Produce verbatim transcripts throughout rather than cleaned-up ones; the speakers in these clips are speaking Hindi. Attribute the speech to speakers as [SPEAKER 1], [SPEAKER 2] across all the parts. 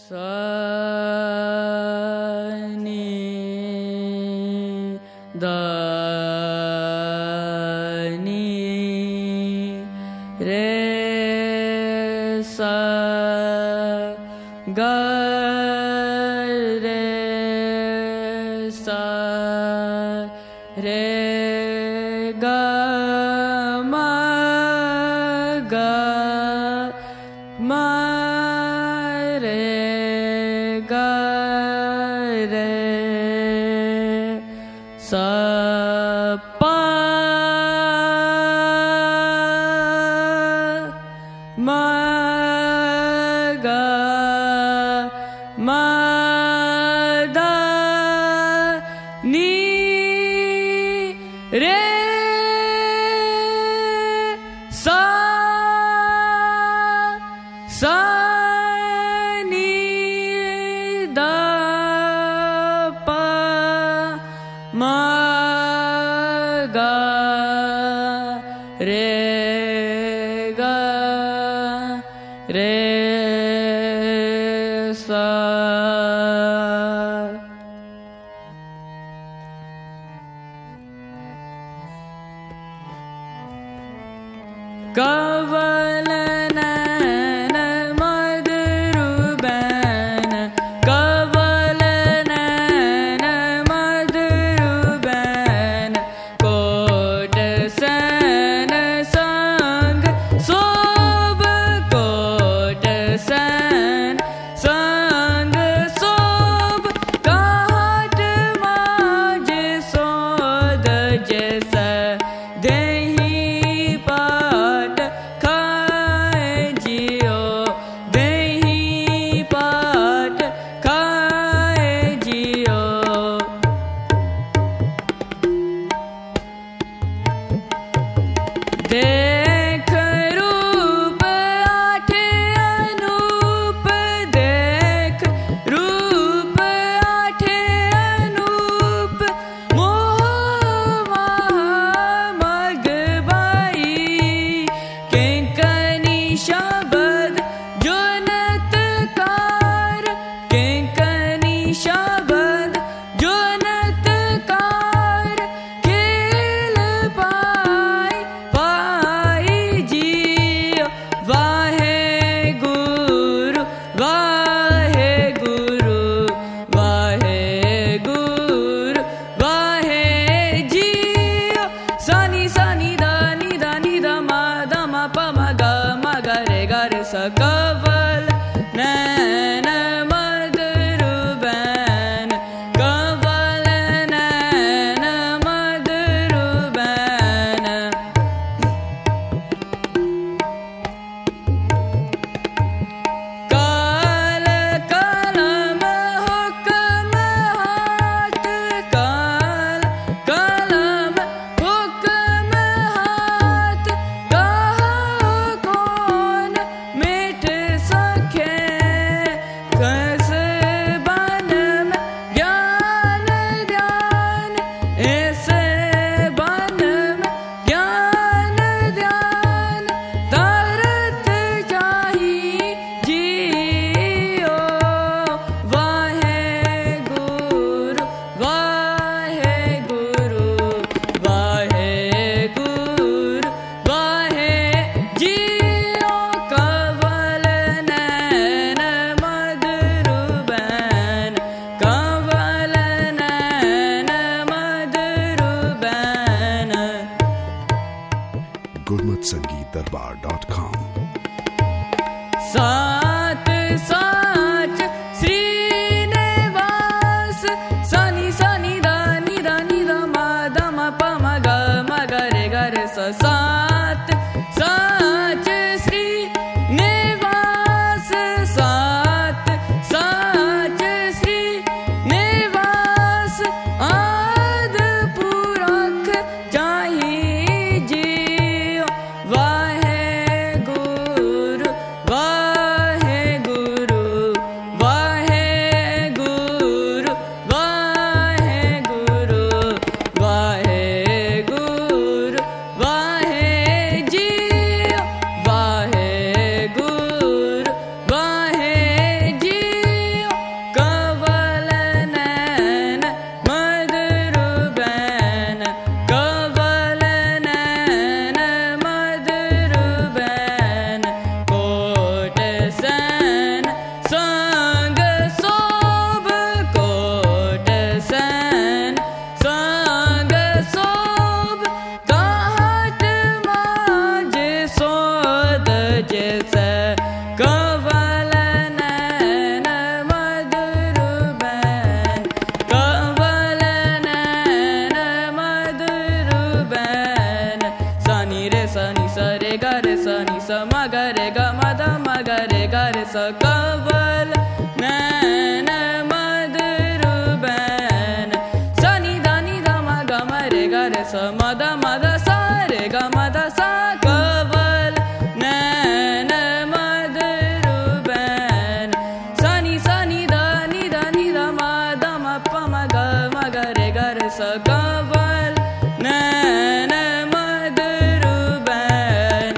[SPEAKER 1] नी द नी रे सा ग रे सा रे ग म ग म रे ग रे सा प म ग म द नी रे सा सा नी द प म ग रे ग रे सा कवल नैन मधुरु बैन कवल नैन मधुरु बैन कोट सैन संग सोब कोट सैन संग सोब काट माज सोद जैसा देही पाट खाए जियो देही पाट खाए जियो देख रूप आठ अनूप देख रूप आठ अनूप मोह मग बाई किंकनी शब्द जुनतकार किंकनी शब्द जुनतकार खेल पाई पाई जियो वाहे गुरु वाहे गुरु वाहे गुरु वाहे जियो सनी सनी दानी दानी दमा दमा पमा ग म ग रे ग रे स कवल नैन मधुरु बैन कवल नैन मधुरु बैन काल कलम हुक्म हाथ काल कलम हुक्म हाथ कहो कौन मिट सके कस बन में ज्ञान ध्यान ऐसे बन में ज्ञान ध्यान तरत जाही जियो वाहे गुरु वाहे गुरु वाहे गुरु वाहे जियो कवल नैन मधुरु बैन कवल नैन मधुरु बैन
[SPEAKER 2] गुरमत संगीत दरबार डॉट कॉम।
[SPEAKER 1] सात साच श्रीनिवास सनी सनी दानी दानी दमा दमा पमा ग म ग रे ग रे स सात साच श्रीनिवास सात साच श्रीनिवास आद पुरख चाही जियो वाहे गुरु वाहे ਕਵਲ ਨੈਣ ਮਦਰੂਬੈਨ ਸਨੀ ਦਾਨੀ ਦਾ ਮ ਗ ਮ ਰੇ ਗ ਰੇ ਸ ਮ ਦ ਮ ਦ ਸਾ ਰੇ ਗ ਮ ਦ ਸਾ ਕਵਲ ਨੈਣ ਮਦਰੂਬੈਨ ਸਨੀ ਸਨੀ ਦਾਨੀ ਦਾਨੀ ਦਾ ਮ ਦ ਮ ਪ ਮ ਗ ਮ ਗ ਰੇ ਗ ਰੇ ਸ ਕਵਲ ਨੈਣ ਮਦਰੂਬੈਨ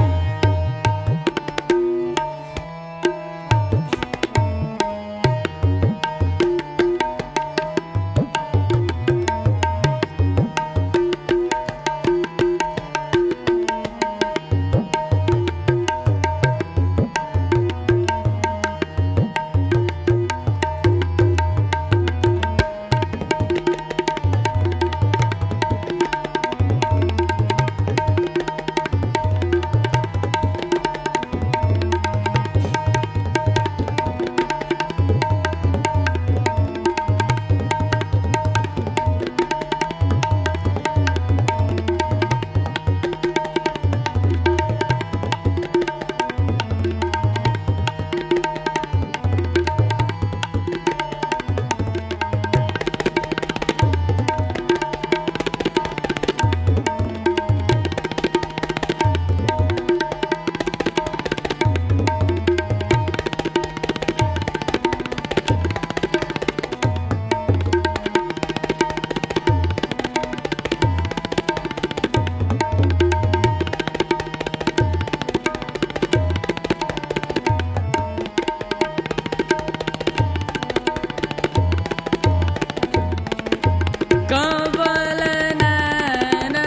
[SPEAKER 1] ਕਵਲ ਨੈਣ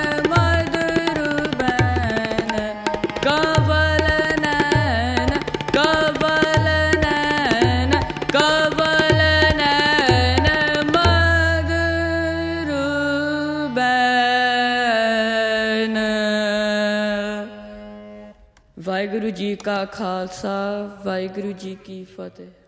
[SPEAKER 1] ਮਦਰੂਬੈਨ ਕਵਲ ਨੈਣ ਕਵਲ ਨੈਣ ਕਵਲ ਨੈਣ ਮਦਰੂਬੈਨ ਵਾਹਿਗੁਰੂ ਜੀ ਕਾ ਖਾਲਸਾ ਵਾਹਿਗੁਰੂ ਜੀ ਕੀ ਫਤਿਹ।